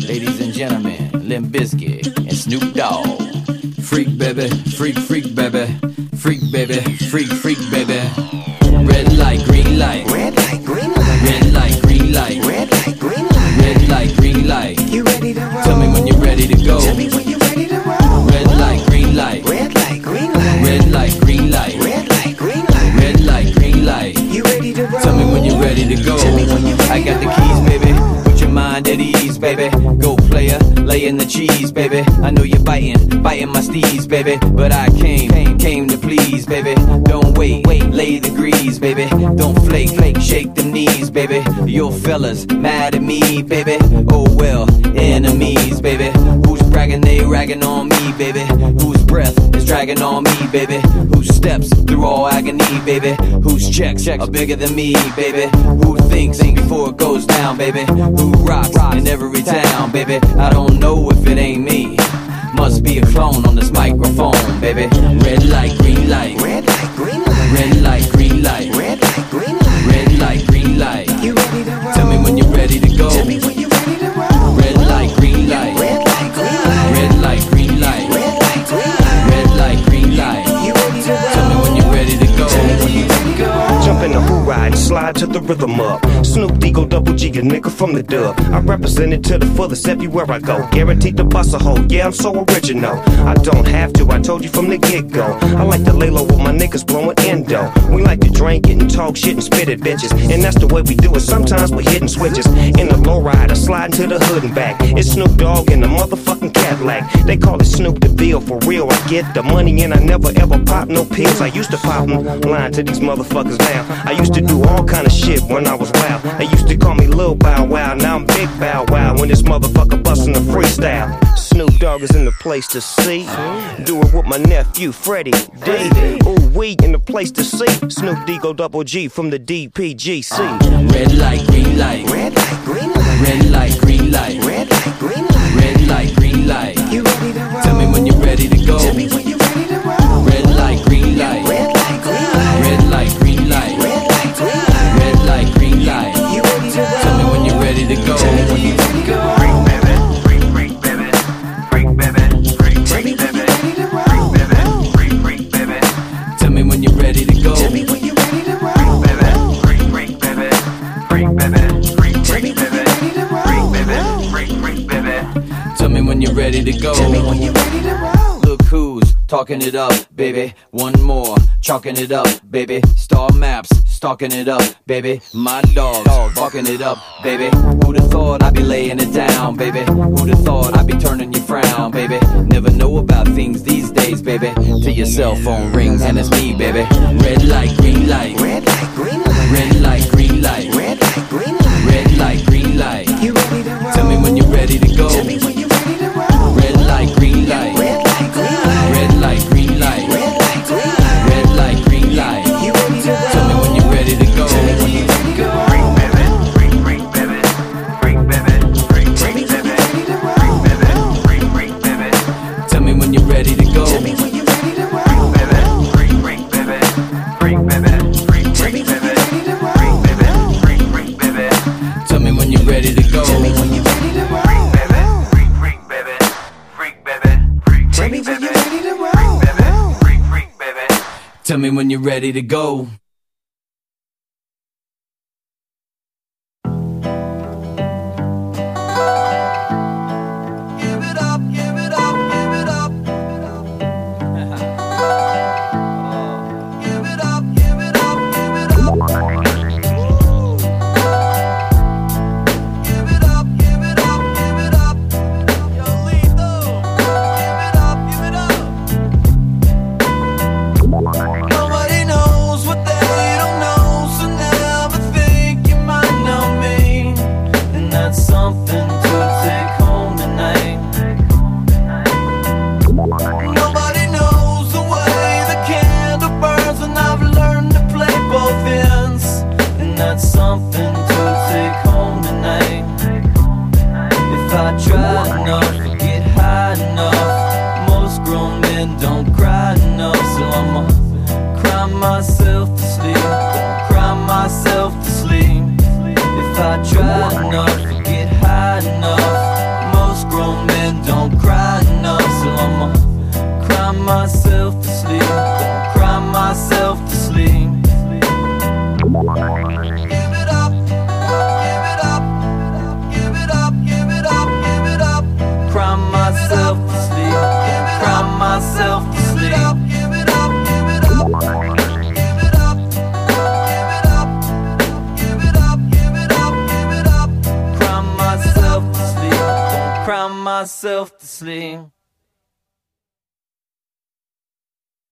Ladies and gentlemen, Limp Bizkit and Snoop Dogg. Freak baby, freak, freak baby. Freak baby, freak, freak baby. Red light, green light. Red light, green light. Red light, green light. Red light, green light. Red light, green light. You ready to roll? Tell me when you're ready to go. Tell me when you're ready to roll. Red light, green light. Red light, green light. Red light, green light. Red light, green light. Red light, green light. You ready to roll? Tell me when you're ready to go. Tell me when you're ready I got to the keys, baby. Put your mind at ease, baby. Go player, laying the cheese, baby. I know you're biting my steez, baby. But I came to please, baby. Don't wait, lay the grease, baby. Don't flake, shake them knees, baby. Your fellas mad at me, baby. Oh well, enemies, baby. Who's bragging, they ragging on me, baby. Whose breath is dragging on me, baby. Whose steps through all agony, baby. Whose checks are bigger than me, baby. Who thinks before it goes down, baby. Who rocks in every town, baby. I don't know if it ain't me. Must be a clone on this microphone, baby. Red light, green light. Red light, green light. Red light, green light. Red light, green light. Red light, green light. You ready to roll? Tell me when you're ready to go. Tell me when you're ready to roll. Red light, green light. Red light, green light. Red light, green light. Red light, green light. Red light, green light. You ready to roll? Tell me when you're ready to go. Tell me when you're ready to go. Jump in the who ride and slide to the rhythm up. Snoop Deagle Double G, a nigga from the dub. I represent it to the fullest everywhere I go. Guaranteed to bust a hole, yeah, I'm so original. I don't have to, I told you from the get-go. I like to lay low with my niggas blowing endo. We like to drink it and talk shit and spit at bitches. And that's the way we do it, sometimes we're hitting switches. In the low ride, I slide into the hood and back. It's Snoop Dogg in the motherfucking Cadillac. They call it Snoop the Bill, for real, I get the money and I never ever pop no pills. I used to pop them, lying to these motherfuckers now. I used to do all kind of shit when I was wild. They used to call me Lil Bow Wow, now I'm Big Bow Wow. When this motherfucker bustin' the freestyle, Snoop Dogg is in the place to see. Do it with my nephew Freddie D. Ooh, we in the place to see. Snoop Deagle Double G from the DPGC. Red light, green light. Red light, green light. Red light, green light. Red light, green light. Red light, green light. You ready to roll? Tell me when you're ready to go. Tell me when you're ready to roll. Red light, green light. Red light, green light. Red light, green light. Red light, green light. Red light, green light. You ready to roll? Tell me when you're ready to go. Tell me when you're ready to go. Freak baby, freak, freak baby, freak baby, freak, Tell me freak when baby, you're ready to freak roll. baby, freak, freak baby, Tell me when you're ready to go. Tell me when you're ready to freak roll. baby, freak, freak baby, freak baby, freak, Tell me freak when baby, you're ready to roll. freak baby, freak, freak baby. Tell me when you're ready to go. Tell me when you're ready to roll. Look who's talking it up, baby. One more, chalking it up, baby. Star maps, stalking it up, baby. My dogs, barking it up, baby. Who'd have thought I'd be laying it down, baby? Who'd have thought I'd be turning your frown, baby? Never know about things these days, baby. Till your cell phone rings and it's me, baby. Red light, green light. Red light, green light. Red light, green light. Red light, green light. Red light, green light. You ready to roll? Tell me when you're ready to go. Tell me when you're ready to roll. Red light, green light. Red light, green light. Red light, green light. Red light, green light. Red light, green light. You ready to roll? Tell me when you're ready to go. Tell me when you're ready to go. Freak baby, freak, freak baby, freak baby, freak, Tell me freak when baby, you're ready to freak roll. baby, freak, freak baby, Tell me when you're ready to go. Tell me when you're ready to freak roll. baby, freak, freak baby, freak baby, freak, Tell me freak when baby, you're ready to roll. freak baby, freak, freak baby. Tell me when you're ready to go. Tell me when you're ready to roll. Freak baby, freak, freak baby, freak baby, freak, Tell me freak when you're baby, ready to freak roll. baby, freak, freak baby. Tell me when you're ready to go. Give it up, give it up, give it up. Give it up, give it up, give it up. Give it up, give it up, give it up. Yo, Lethal. Give it up, give it up. Nobody knows what they don't know, so never think you might know me. And that's something to take home tonight. Nobody knows the way the candle burns, and I've learned to play both ends. And that's something to take home tonight. If I try enough, get high enough, most grown men don't cry enough. So I'ma cry myself to sleep, gonna cry myself to sleep. If I try enough, get high enough, most myself to sleep. Don't cry myself to sleep. Give it up, give it up, give it up, give it up, give it up, give it up, give it up, give it up. Cry myself to sleep. Don't cry myself to sleep.